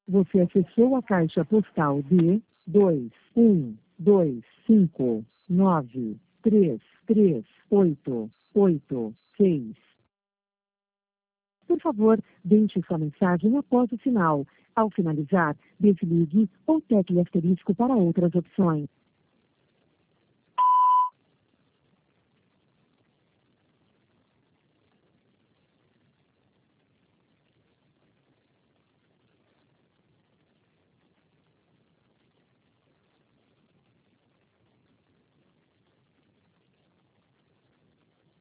Você acessou a caixa postal de 21259338886. Por favor, deixe sua mensagem após o sinal. Ao finalizar, desligue ou tecle asterisco para outras opções.